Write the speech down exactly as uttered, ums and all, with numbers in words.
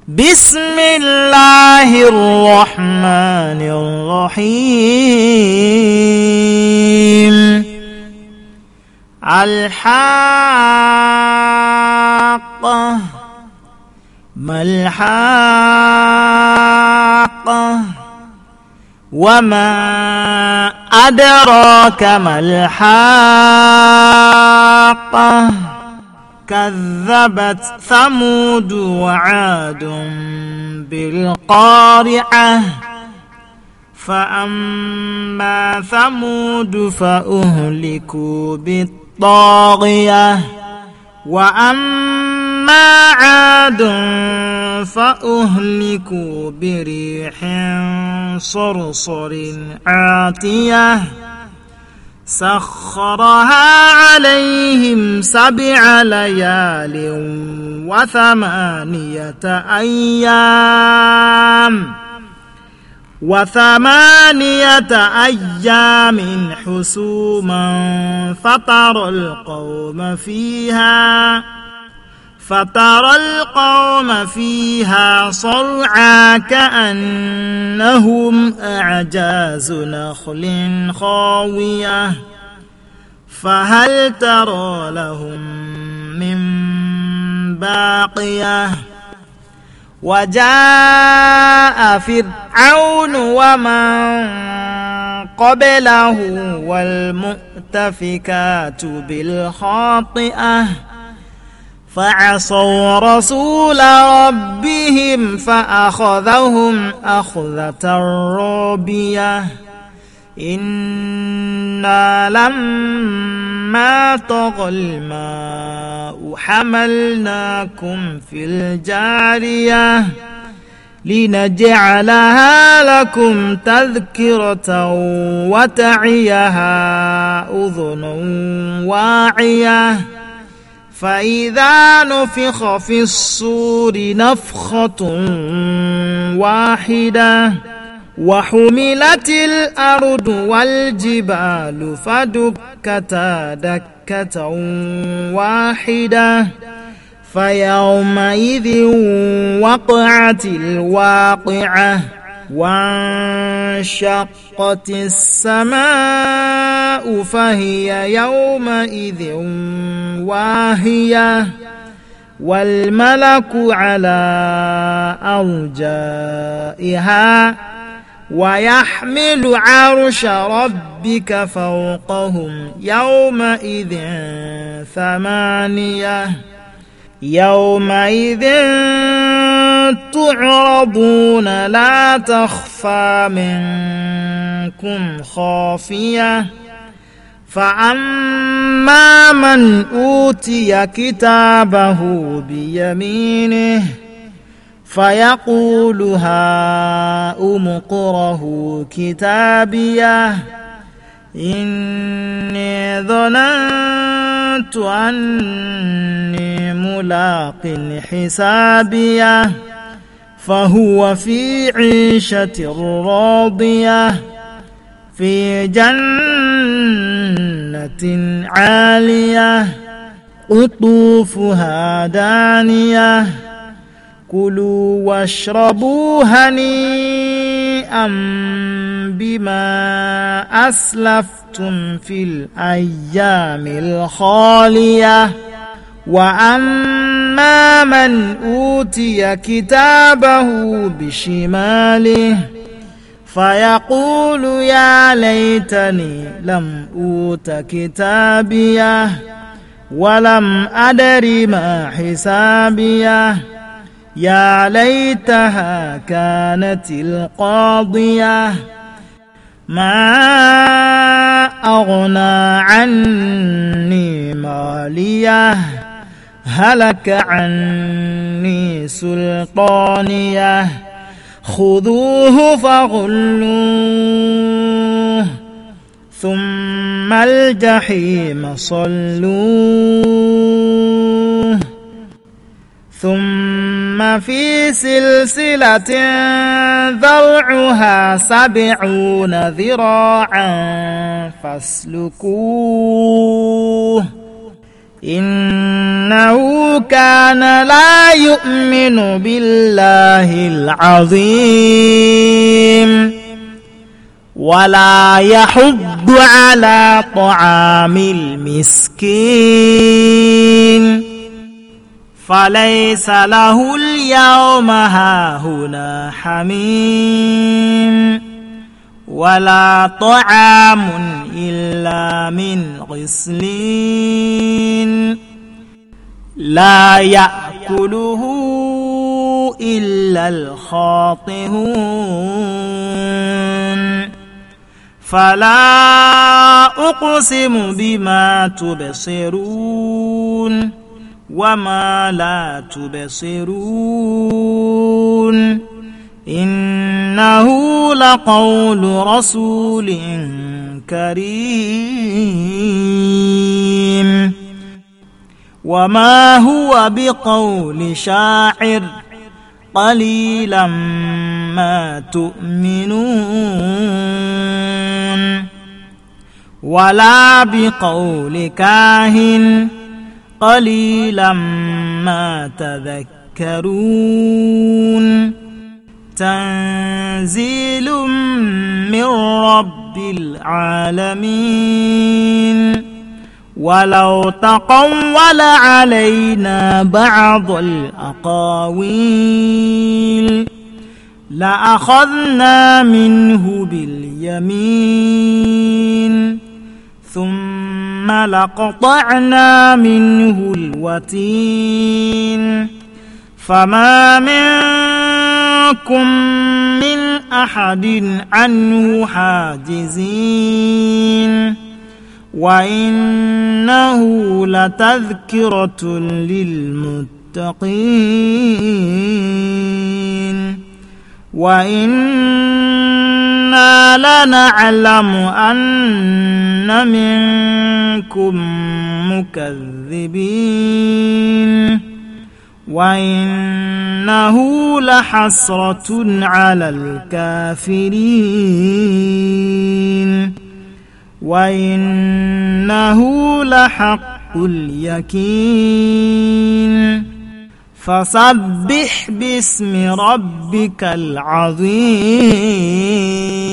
بسم الله الرحمن الرحيم. الحاقة ما الحاقة وما أدراك ما الحاقة كذبت ثمود وعاد بالقارعة فأما ثمود فأهلكوا بالطاغية وأما عاد فأهلكوا بريح صرصر عاتية سخرها عليهم سبع ليال وثمانية أيام وثمانية أيام حسوما فترى القوم فيها فترى القوم فيها صرعى كأنهم أعجاز نخل خاوية فهل ترى لهم من باقية وجاء فرعون ومن قبله والمؤتفكات بالخاطئة فعصوا رسول ربهم فأخذهم أخذة رابية إنا لما طغى الماء حملناكم في الجارية لنجعلها لكم تذكرة وتعيها أذن واعية فإذا نفخ في الصور نفخة واحدة وحملت الأرض والجبال فدكتا دكة واحدة فيومئذ وقعت الواقعة وانشقت السماء فهي يومئذ واهية والملك على أرجائها ويحمل عرش ربك فوقهم يومئذ ثمانية يومئذ تعرضون لا تخفى منكم خافية فأما من أوتي كتابه بيمينه فيقول هاؤم اقرءوا كتابيه إني ظننت أني ملاق حسابيه فهو في عيشة راضية في جنة عالية قطوفها دانية كلوا واشربوا هنيئا بما أسلفتم في الأيام الخالية وأما من أوتي كتابه بشماله فيقول يا ليتني لم أوت كتابيه ولم أدر ما حسابيه يا ليتها كانت القاضية ما أغنى عني ماليه هلك عني سلطانيه خذوه فغلوه ثم الجحيم صلوه ثم في سلسلة ذرعها سبعون ذراعا فاسلكوه إنه كان لا يؤمن بالله العظيم ولا يحض على طعام المسكين فليس له اليوم هاهنا حميم ولا طعام إلا من غسلين لا يأكله إلا الخاطئون فلا أقسم بما تبصرون وما لا تبصرون إنه لقول رسول كريم وما هو بقول شاعر قليلا ما تؤمنون ولا بقول كاهن قليلا ما تذكرون تنزيل من رب العالمين ولو تقول علينا بعض الأقاويل لأخذنا منه باليمين ثم لقطعنا منه الوتين فما منكم من أحد عنه حاجزين وإنه لتذكرة للمتقين وإنا لنعلم أن منكم مكذبين وإنه لحسرة على الكافرين وإنه لحق اليقين فسبح باسم ربك العظيم.